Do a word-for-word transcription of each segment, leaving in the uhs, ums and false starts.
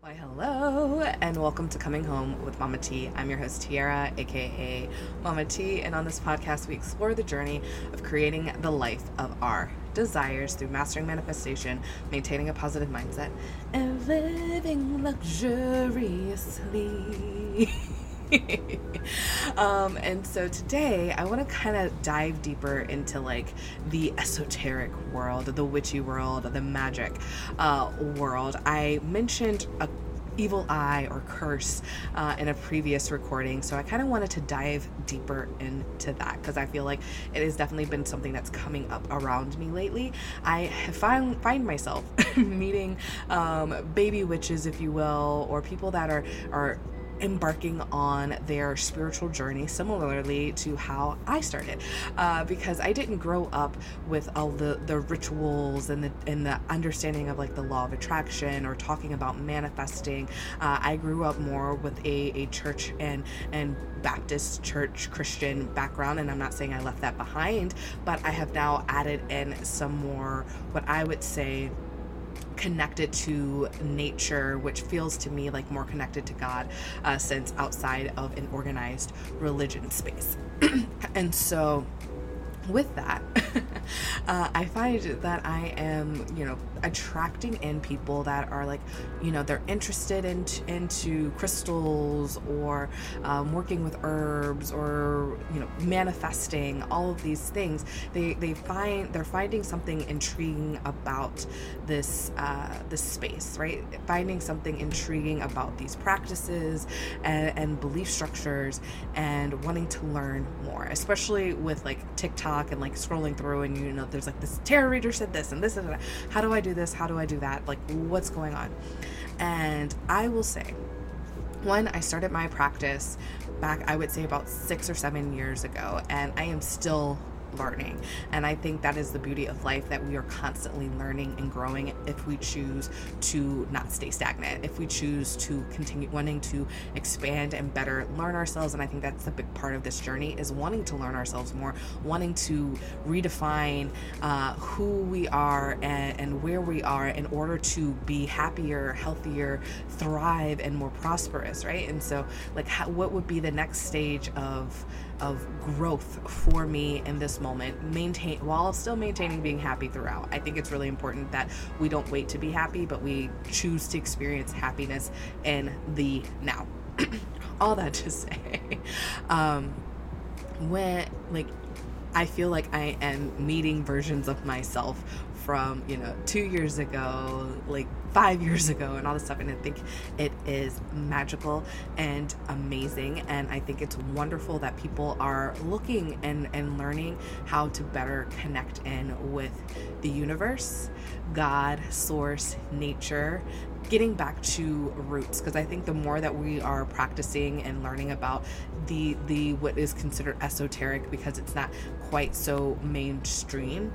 Why, hello, and welcome to Coming Home with Mama T. I'm your host, Tiara, aka Mama T, and on this podcast, we explore the journey of creating the life of our desires through mastering manifestation, maintaining a positive mindset, and living luxuriously. um, and so today I want to kind of dive deeper into like the esoteric world, the witchy world, the magic uh, world. I mentioned a evil eye or curse uh, in a previous recording, so I kind of wanted to dive deeper into that because I feel like it has definitely been something that's coming up around me lately. I find find myself meeting um, baby witches, if you will, or people that are are embarking on their spiritual journey similarly to how I started, uh, because I didn't grow up with all the, the rituals and the and the understanding of like the law of attraction or talking about manifesting. Uh, I grew up more with a, a church and and Baptist church Christian background, and I'm not saying I left that behind, but I have now added in some more what I would say connected to nature, which feels to me like more connected to God, uh, since outside of an organized religion space. And so with that, uh, I find that I am, you know, attracting in people that are like, you know, they're interested in, into crystals or um, working with herbs or, you know, manifesting, all of these things. They they find they're finding something intriguing about this uh, this space, right? Finding something intriguing about these practices and, and belief structures, and wanting to learn more, especially with like TikTok and like scrolling through, and you know there's like this tarot reader said this and this and that. How do I do this? How do I do that? Like, what's going on? And I will say, one, I started my practice back, I would say about six or seven years ago, and I am still learning. And I think that is the beauty of life, that we are constantly learning and growing if we choose to not stay stagnant, if we choose to continue wanting to expand and better learn ourselves. And I think that's a big part of this journey, is wanting to learn ourselves more, wanting to redefine uh, who we are and, and where we are in order to be happier, healthier, thrive, and more prosperous, right? And so like how, what would be the next stage of of growth for me in this moment, maintain while still maintaining being happy throughout. I think it's really important that we don't wait to be happy, but we choose to experience happiness in the now. All that to say, um, when like I feel like I am meeting versions of myself from, you know, two years ago, like five years ago, and all this stuff. And I think it is magical and amazing. And I think it's wonderful that people are looking and, and learning how to better connect in with the universe, God, source, nature, getting back to roots. Because I think the more that we are practicing and learning about the the what is considered esoteric, because it's not quite so mainstream,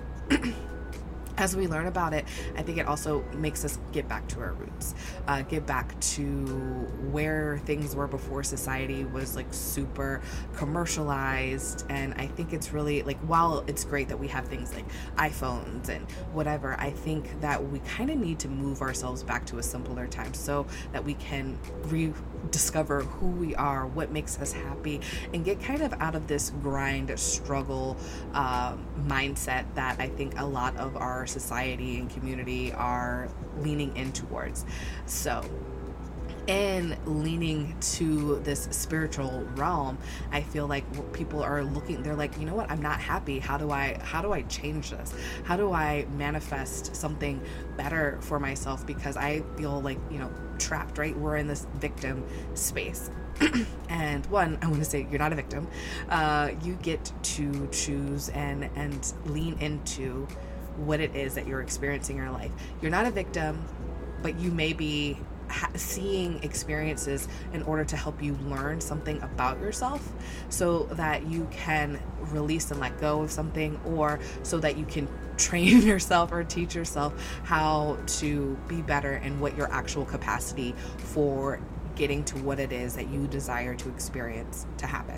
as we learn about it, I think it also makes us get back to our roots, uh, get back to where things were before society was like super commercialized. And I think it's really like, while it's great that we have things like iPhones and whatever, I think that we kind of need to move ourselves back to a simpler time so that we can rediscover who we are, what makes us happy, and get kind of out of this grind, struggle uh, mindset that I think a lot of our society and community are leaning in towards. So in leaning to this spiritual realm, I feel like people are looking, they're like, you know what, I'm not happy. How do I, how do I change this? How do I manifest something better for myself? Because I feel like, you know, trapped, right? We're in this victim space. And one, I want to say, you're not a victim. Uh, you get to choose and, and lean into what it is that you're experiencing in your life. You're not a victim, but you may be ha- seeing experiences in order to help you learn something about yourself, so that you can release and let go of something, or so that you can train yourself or teach yourself how to be better in what your actual capacity for getting to what it is that you desire to experience to happen.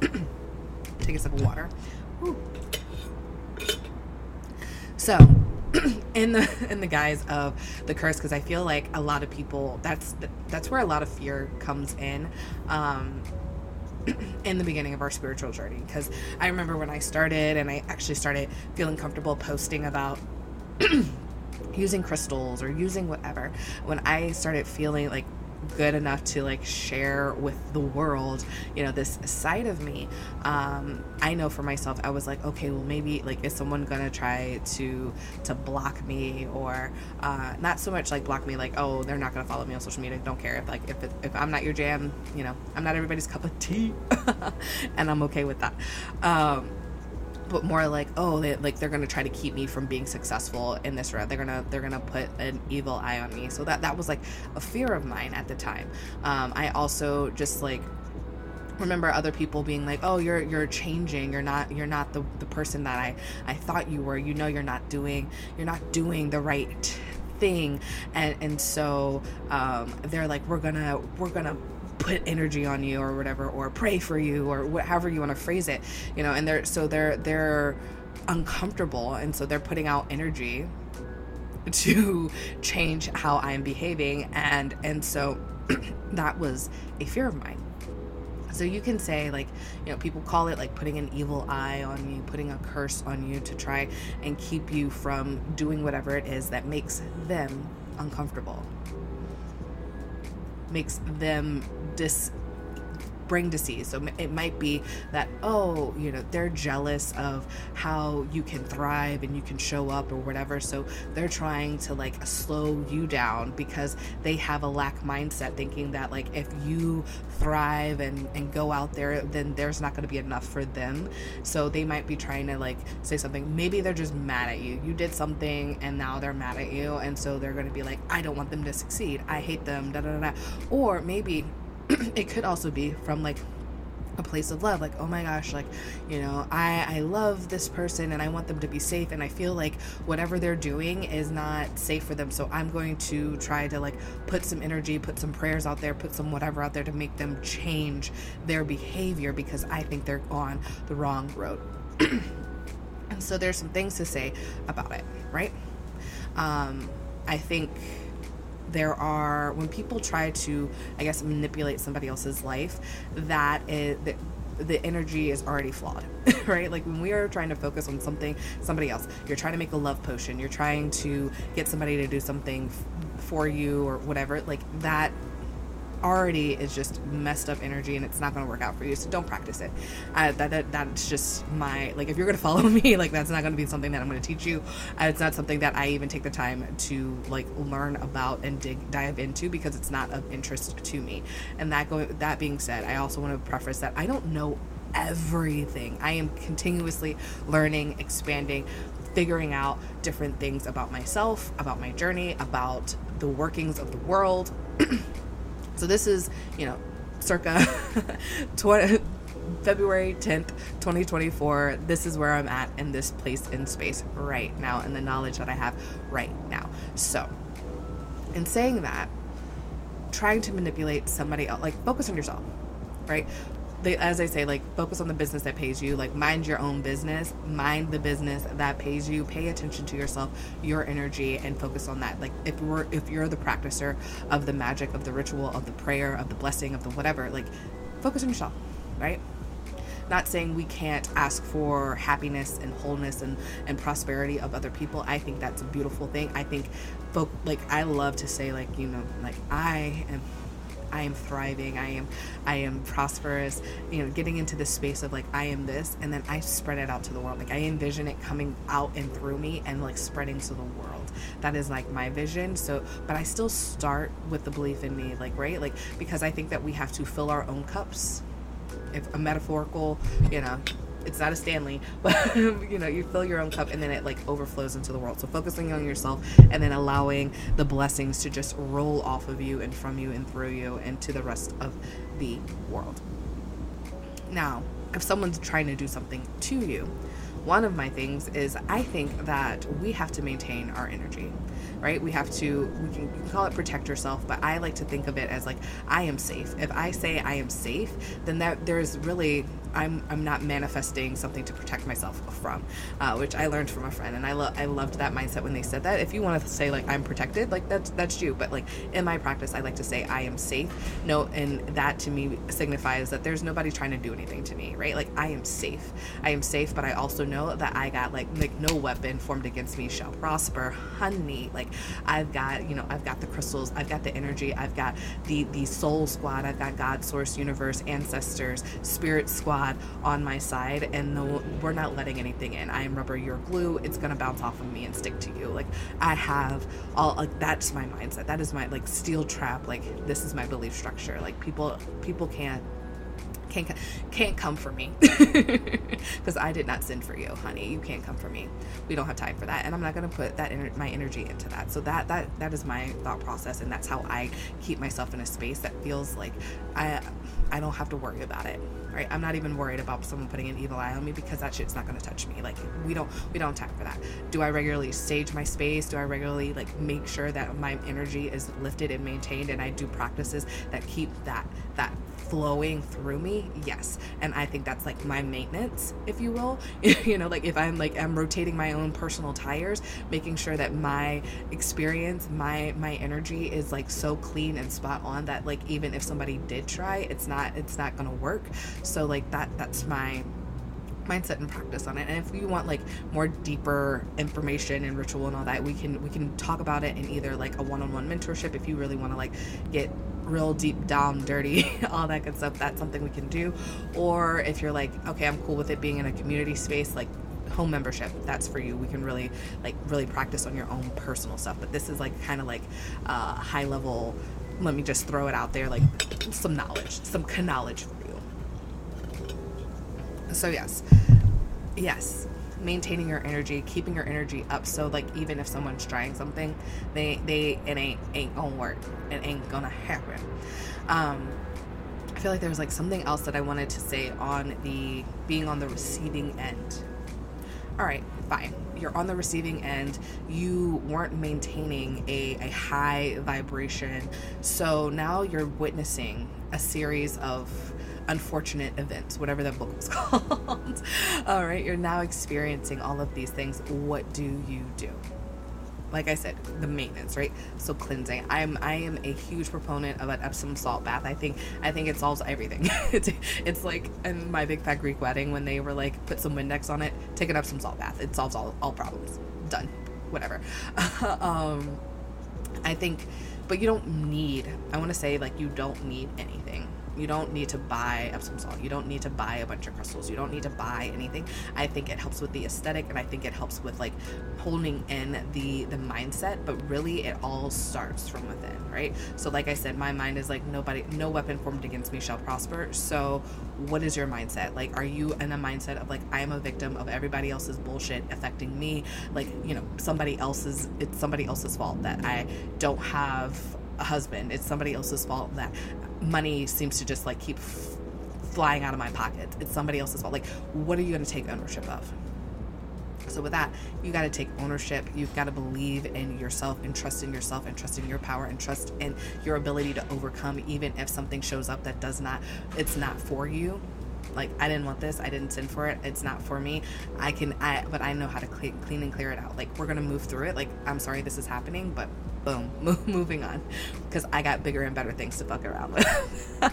Take a sip of water. Ooh. So in the in the guise of the curse, because I feel like a lot of people, that's that's where a lot of fear comes in. Um, in the beginning of our spiritual journey, because I remember when I started and I actually started feeling comfortable posting about using crystals or using whatever, when I started feeling like good enough to like share with the world, you know, this side of me, um I know for myself, I was like, okay, well, maybe like, is someone gonna try to to block me, or uh not so much like block me like, oh, they're not gonna follow me on social media, don't care if like if it, if I'm not your jam, you know, I'm not everybody's cup of tea. And I'm okay with that. um but more like, oh, they, like they're gonna try to keep me from being successful in this route. They're gonna they're gonna put an evil eye on me. So that that was like a fear of mine at the time. Um, I also just like remember other people being like, oh, you're you're changing. You're not you're not the the person that I I thought you were. You know, you're not doing you're not doing the right thing. And and so um, they're like, we're gonna we're gonna put energy on you or whatever, or pray for you, or wh- however you want to phrase it, you know. And they're so they're they're uncomfortable, and so they're putting out energy to change how I'm behaving, and and so that was a fear of mine. So you can say, like, you know, people call it like putting an evil eye on you, putting a curse on you to try and keep you from doing whatever it is that makes them uncomfortable, makes them dis bring disease. So it might be that, oh, you know, they're jealous of how you can thrive and you can show up or whatever, so they're trying to like slow you down because they have a lack mindset, thinking that like if you thrive and and go out there, then there's not going to be enough for them. So they might be trying to like say something, maybe they're just mad at you, you did something and now they're mad at you, and so they're going to be like, I don't want them to succeed, I hate them, da da da. Or maybe it could also be from like a place of love, like, oh my gosh, like, you know, I I love this person and I want them to be safe, and I feel like whatever they're doing is not safe for them, so I'm going to try to like put some energy, put some prayers out there, put some whatever out there to make them change their behavior because I think they're on the wrong road. And so there's some things to say about it, right? um I think there are, when people try to, I guess, manipulate somebody else's life, that is, the, the energy is already flawed, right? Like when we are trying to focus on something, somebody else, you're trying to make a love potion, you're trying to get somebody to do something f- for you or whatever, like that already is just messed up energy, and it's not going to work out for you, so don't practice it. Uh, that, that that's just my, like, if you're going to follow me, like, that's not going to be something that I'm going to teach you. Uh, it's not something that I even take the time to like learn about and dig dive into, because it's not of interest to me. And that going that being said, I also want to preface that I don't know everything. I am continuously learning, expanding, figuring out different things about myself, about my journey, about the workings of the world. So this is, you know, circa February tenth, twenty twenty-four. This is where I'm at in this place in space right now, and the knowledge that I have right now. So in saying that, trying to manipulate somebody else, like, focus on yourself, right? They, as I say, like, focus on the business that pays you, like, mind your own business, mind the business that pays you, pay attention to yourself, your energy, and focus on that. Like, if we're, if you're the practicer of the magic, of the ritual, of the prayer, of the blessing, of the whatever, like, focus on yourself, right? Not saying we can't ask for happiness and wholeness and, and prosperity of other people. I think that's a beautiful thing. I think, folk, like, I love to say, like, you know, like, I am I am thriving, I am I am prosperous, you know, getting into this space of like, I am this, and then I spread it out to the world. Like, I envision it coming out and through me and like spreading to the world. That is like my vision. So, but I still start with the belief in me, like, right? Like, because I think that we have to fill our own cups. If a metaphorical, you know, it's not a Stanley, but you know, you fill your own cup and then it like overflows into the world. So focusing on yourself and then allowing the blessings to just roll off of you and from you and through you and to the rest of the world. Now, if someone's trying to do something to you, one of my things is I think that we have to maintain our energy. right? We have to, we can, you can call it protect yourself, but I like to think of it as like, I am safe. If I say I am safe, then that there's really, I'm I'm not manifesting something to protect myself from, uh, which I learned from a friend, and I love I loved that mindset when they said that. If you want to say like I'm protected, like that's that's you, but like in my practice, I like to say I am safe. No, and that to me signifies that there's nobody trying to do anything to me, right? Like I am safe. I am safe, but I also know that I got like like no weapon formed against me shall prosper, honey. Like I've got you know I've got the crystals, I've got the energy, I've got the the soul squad, I've got God, source, universe, ancestors, spirit squad on my side, and the, we're not letting anything in. I am rubber, you're glue. It's gonna bounce off of me and stick to you. Like I have all like that's my mindset. That is my like steel trap. Like this is my belief structure. Like people people can't can't can't come for me because I did not sin for you, honey. You can't come for me. We don't have time for that, and I'm not going to put that ener- my energy into that. So that that that is my thought process, and that's how I keep myself in a space that feels like I I don't have to worry about it. Right? I'm not even worried about someone putting an evil eye on me because that shit's not going to touch me. Like we don't we don't have time for that. Do I regularly sage my space? Do I regularly like make sure that my energy is lifted and maintained, and I do practices that keep that that flowing through me? Yes. And I think that's like my maintenance, if you will. You know, like if I'm like I'm rotating my own personal tires, making sure that my experience, my my energy is like so clean and spot on that like even if somebody did try, it's not it's not gonna work. So like that that's my mindset and practice on it. And if you want like more deeper information and ritual and all that, we can we can talk about it in either like a one-on-one mentorship if you really want to like get real deep down dirty all that good stuff. That's something we can do. Or if you're like, okay, I'm cool with it being in a community space, like home membership, that's for you. We can really like really practice on your own personal stuff. But this is like kind of like uh high level, let me just throw it out there, like some knowledge, some knowledge for you. So yes, yes, maintaining your energy, keeping your energy up. So like even if someone's trying something, they they it ain't ain't gonna work. It ain't gonna happen. Um, I feel like there's like something else that I wanted to say on the being on the receiving end. All right, fine. You're on the receiving end. You weren't maintaining a, a high vibration. So now you're witnessing a series of unfortunate events, whatever that book was called. All right, you're now experiencing all of these things. What do you do? Like I said, the maintenance, right? So cleansing. I'm I am a huge proponent of an Epsom salt bath. I think I think it solves everything. it's, it's like in my Big Fat Greek Wedding when they were like, put some Windex on it, take an Epsom salt bath. It solves all, all problems. Done. Whatever. um, I think, but you don't need, I want to say like you don't need anything. You don't need to buy Epsom salt. You don't need to buy a bunch of crystals. You don't need to buy anything. I think it helps with the aesthetic, and I think it helps with like holding in the the mindset, but really it all starts from within, right? So like I said, my mind is like nobody, no weapon formed against me shall prosper. So what is your mindset? Like, are you in a mindset of like, I am a victim of everybody else's bullshit affecting me? Like, you know, somebody else's, it's somebody else's fault that I don't have a husband. It's somebody else's fault that money seems to just like keep f- flying out of my pocket. It's somebody else's fault. Like, what are you going to take ownership of? So with that, you got to take ownership. You've got to believe in yourself and trust in yourself and trust in your power and trust in your ability to overcome, even if something shows up that does not, it's not for you. Like, I didn't want this. I didn't sin for it. It's not for me. I can, I, but I know how to clean, clean and clear it out. Like, we're going to move through it. Like, I'm sorry this is happening, but boom, move, moving on. Because I got bigger and better things to fuck around with.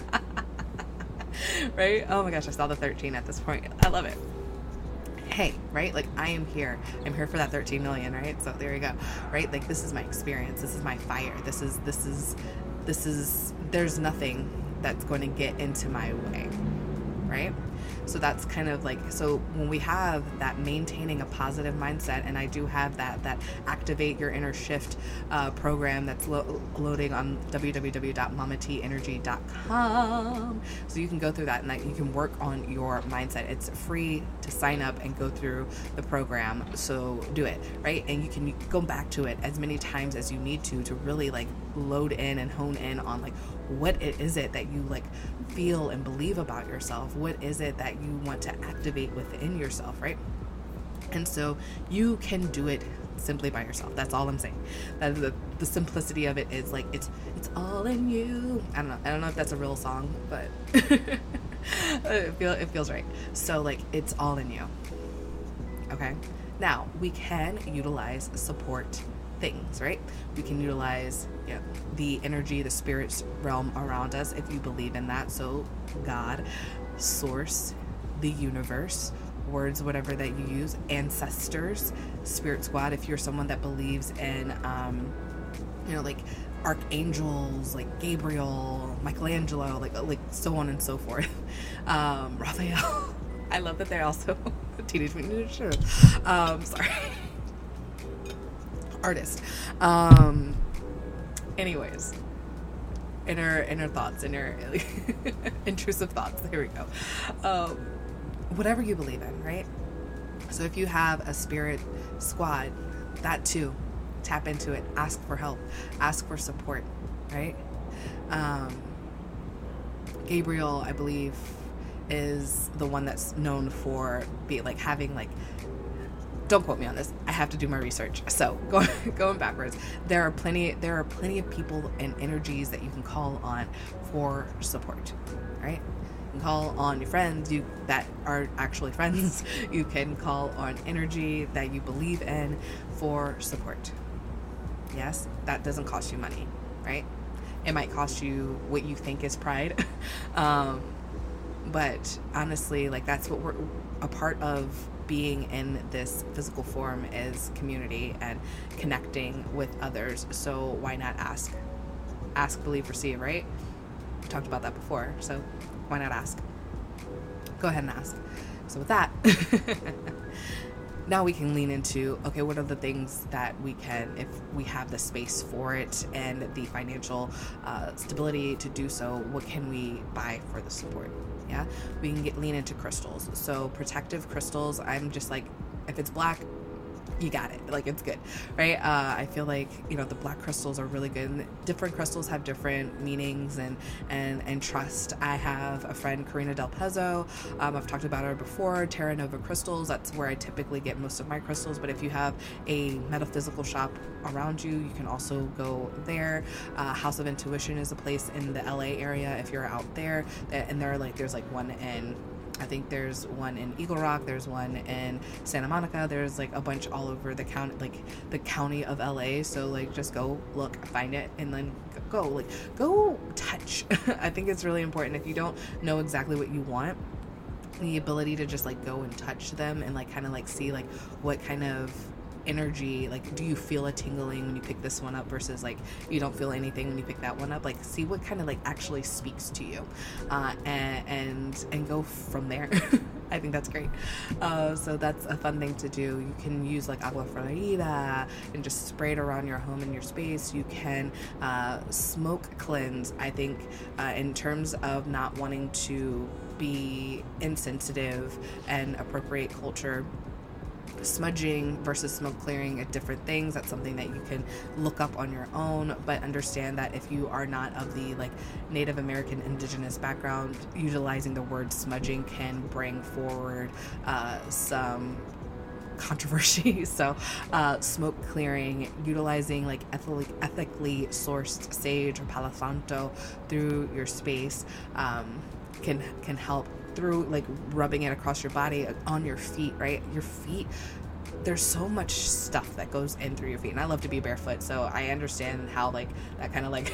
Right? Oh my gosh, I saw the thirteen at this point. I love it. Hey, right? Like, I am here. I'm here for that thirteen million, right? So there you go. Right? Like, this is my experience. This is my fire. This is, this is, this is, there's nothing that's going to get into my way. Right? So that's kind of like, so when we have that maintaining a positive mindset, and I do have that, that activate your inner shift uh, program that's lo- loading on w w w dot mama t energy dot com. So you can go through that and that you can work on your mindset. It's free to sign up and go through the program. So do it, right? And you can go back to it as many times as you need to, to really like load in and hone in on like, what it is it that you like feel and believe about yourself? What is it that you want to activate within yourself, right? And so you can do it simply by yourself. That's all I'm saying. That the, the simplicity of it is like, it's it's all in you. I don't know. I don't know if that's a real song, but it, feel, it feels right. So like, it's all in you. Okay. Now we can utilize support things, right? We can utilize, you know, the energy, the spirit's realm around us, if you believe in that. So God, source, the universe, words, whatever that you use, ancestors, spirit squad, if you're someone that believes in um you know, like archangels, like Gabriel, Michelangelo, like like so on and so forth. um Raphael. I love that they're also Teenage Mutant Ninja Turtles. um sorry artist. Um anyways, inner inner thoughts, inner intrusive thoughts, there we go. Um whatever you believe in, right? So if you have a spirit squad, that too, tap into it, ask for help, ask for support, right? um Gabriel, I believe, is the one that's known for be like having like, don't quote me on this, I have to do my research. So going going backwards, there are plenty there are plenty of people and energies that you can call on for support, right? You can call on your friends you that are actually friends. You can call on energy that you believe in for support. Yes, that doesn't cost you money, right? It might cost you what you think is pride. um but honestly, like, that's what we're a part of. Being in this physical form is community and connecting with others. So why not ask? Ask, believe, receive, right? We talked about that before. So why not ask? Go ahead and ask. So with that, now we can lean into, okay, what are the things that we can, if we have the space for it and the financial uh, stability to do so, what can we buy for the support? Yeah, we can get lean into crystals. So protective crystals, I'm just like, if it's black, you got it. Like, it's good, right? Uh, I feel like, you know, the black crystals are really good. And different crystals have different meanings and, and, and trust. I have a friend, Karina Del Pezzo. Um, I've talked about her before, Terra Nova Crystals. That's where I typically get most of my crystals. But if you have a metaphysical shop around you, you can also go there. Uh, House of Intuition is a place in the L A area if you're out there. And there are like, there's like one in, I think there's one in Eagle Rock, there's one in Santa Monica, there's like a bunch all over the county, like the county of L A. So like, just go look, find it, and then go, like, go touch. I think it's really important. If you don't know exactly what you want, the ability to just like go and touch them and like kind of like see like what kind of energy, like, do you feel a tingling when you pick this one up versus like you don't feel anything when you pick that one up? Like, see what kind of like actually speaks to you, uh, and, and and go from there. I think that's great. Uh, so that's a fun thing to do. You can use like agua florida and just spray it around your home and your space. You can uh, smoke cleanse. I think uh, in terms of not wanting to be insensitive and appropriate culture, smudging versus smoke clearing are different things. That's something that you can look up on your own, but understand that if you are not of the like Native American indigenous background, utilizing the word smudging can bring forward uh, some controversy. So uh, smoke clearing, utilizing like ethically, ethically sourced sage or Palo Santo through your space um, can can help, through like rubbing it across your body, on your feet, right? Your feet, there's so much stuff that goes in through your feet, and I love to be barefoot, so I understand how like that kind of like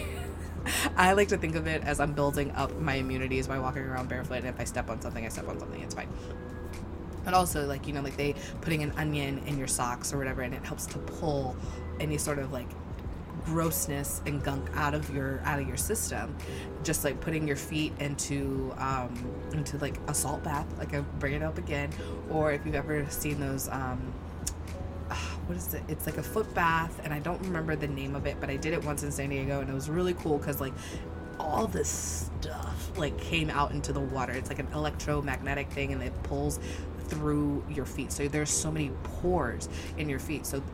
I like to think of it as I'm building up my immunities by walking around barefoot, and if I step on something, I step on something, it's fine. But also, like, you know, like they putting an onion in your socks or whatever, and it helps to pull any sort of like grossness and gunk out of your out of your system. Just like putting your feet into um into like a salt bath, like I bring it up again, or if you've ever seen those um uh, what is it it's like a foot bath, and I don't remember the name of it, but I did it once in San Diego, and it was really cool because like all this stuff like came out into the water. It's like an electromagnetic thing, and it pulls through your feet, so there's so many pores in your feet. So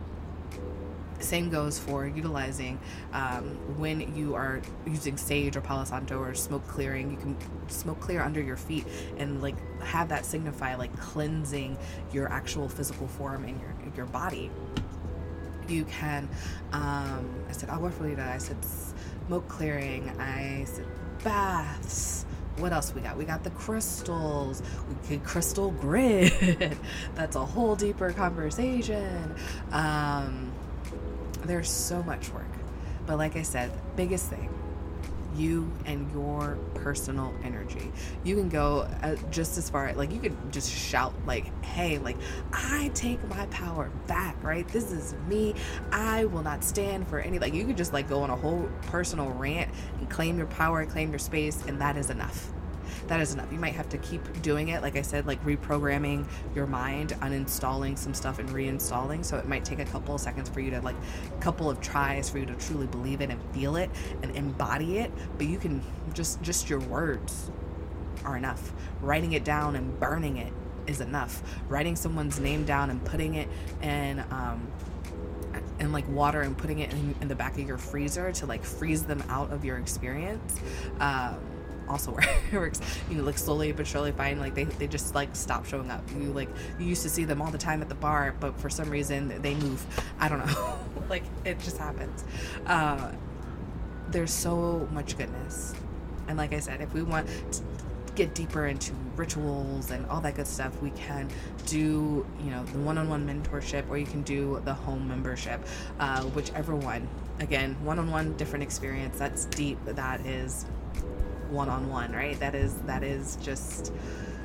same goes for utilizing um, when you are using sage or Palo Santo or smoke clearing. You can smoke clear under your feet and like have that signify like cleansing your actual physical form and your your body. You can, um, I said agua florida, I said smoke clearing, I said baths. What else we got? We got the crystals. We could crystal grid. That's a whole deeper conversation. Um, there's so much work. But like I said, biggest thing, you and your personal energy. You can go uh, just as far, like you could just shout like, hey, like I take my power back, right? This is me. I will not stand for any, like you could just like go on a whole personal rant and claim your power, claim your space, and that is enough. That is enough. You might have to keep doing it. Like I said, like reprogramming your mind, uninstalling some stuff and reinstalling. So it might take a couple of seconds for you to like a couple of tries for you to truly believe it and feel it and embody it. But you can just, just your words are enough. Writing it down and burning it is enough. Writing someone's name down and putting it in, um, and like water and putting it in, in the back of your freezer to like freeze them out of your experience. Um, also works. You know, like slowly but surely find like they, they just like stop showing up. You like you used to see them all the time at the bar, but for some reason they move. I don't know. Like it just happens. Uh, there's so much goodness. And like I said, if we want to get deeper into rituals and all that good stuff, we can do, you know, the one-on-one mentorship, or you can do the home membership, uh, whichever one. Again, one-on-one, different experience. That's deep. That is one-on-one, right? That is that is just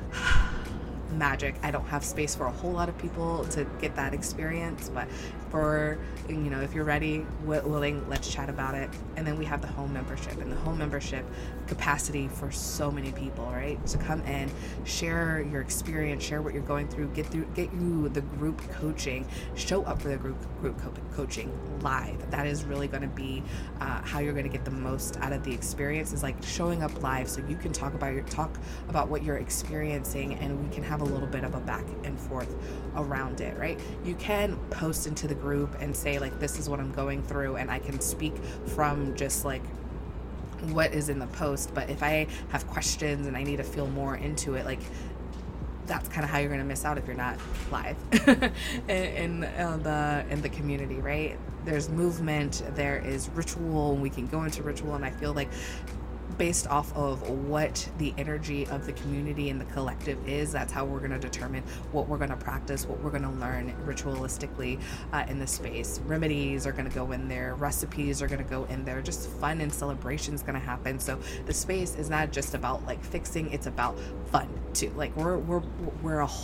magic. I don't have space for a whole lot of people to get that experience, but for, you know, if you're ready, willing, let's chat about it. And then we have the home membership, and the home membership capacity for so many people, right? To come in, share your experience, share what you're going through, get through, get you the group coaching, show up for the group group co- coaching live. That is really going to be uh, how you're going to get the most out of the experience, is like showing up live, so you can talk about your talk about what you're experiencing, and we can have a little bit of a back and forth around it, right? You can post into the group and say like, this is what I'm going through, and I can speak from just like what is in the post. But if I have questions and I need to feel more into it, like that's kind of how you're going to miss out if you're not live in, in uh, the in the community, right? There's movement, there is ritual, and we can go into ritual, and I feel like based off of what the energy of the community and the collective is, that's how we're going to determine what we're going to practice, what we're going to learn ritualistically uh, in the space. Remedies are going to go in there, recipes are going to go in there, just fun and celebration is going to happen. So the space is not just about like fixing, it's about fun too. Like we're we're we're a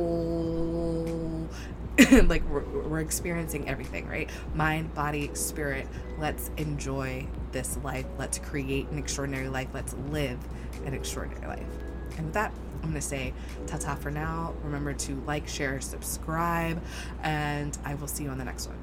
whole like we're, we're experiencing everything, right? Mind, body, spirit. Let's enjoy this life. Let's create an extraordinary life. Let's live an extraordinary life. And with that, I'm going to say ta-ta for now. Remember to like, share, subscribe, and I will see you on the next one.